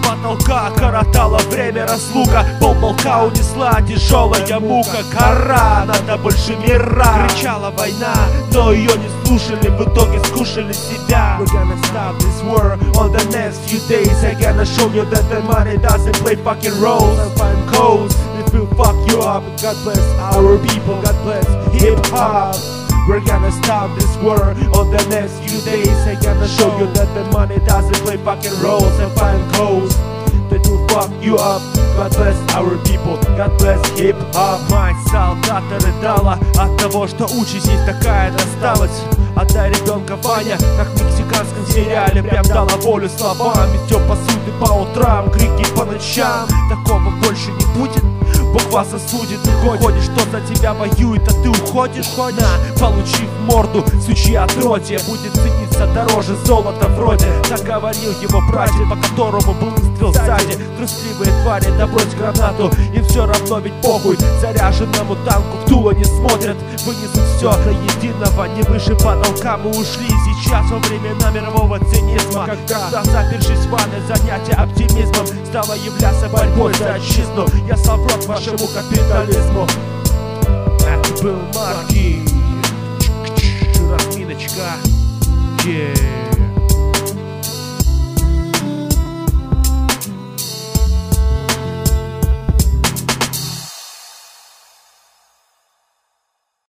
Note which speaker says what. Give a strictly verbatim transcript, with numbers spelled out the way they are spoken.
Speaker 1: потолка коротала время разлука. Полполка унесла тяжелая мука. Кора, надо больше мира. Кричала война, но ее не слушали, в итоге скушали себя. We're gonna stop this war on the next few days. I gonna show you that the money doesn't play fucking roles. And find codes that will fuck you up. God bless our people, God bless hip-hop. We're gonna stop this war on the next few days. I gonna show you that the money doesn't play fucking roles. And find codes that will fuck you up. God bless our people, God bless hip-hop. Мать солдата рыдала от того, что участь есть такая досталась. Отдай ребенка, Ваня, как в мексиканском сериале. Прям дала волю словам, ведь все посуды по утрам, крики по ночам. Такого больше не будет, Бог вас осудит. Ты ходишь, что за тебя воюет, а ты уходишь. На, получив морду, сучье отродье будет цениться дороже золота вроде. Так говорил его прадед, по которому был выстрел сзади. Трусливые твари, да брось гранату, им все равно ведь похуй. Заряженному танку в дуло не смотрят. Вынесут все до единого, не выше потолка. Мы ушли сейчас во времена мирового цинизма, когда, запершись в ванной, занятия оптимизмом стало являться борьбой за отчизну. Я слал в рот вашему капитализму. Это был Марки. Разминочка. Yeah.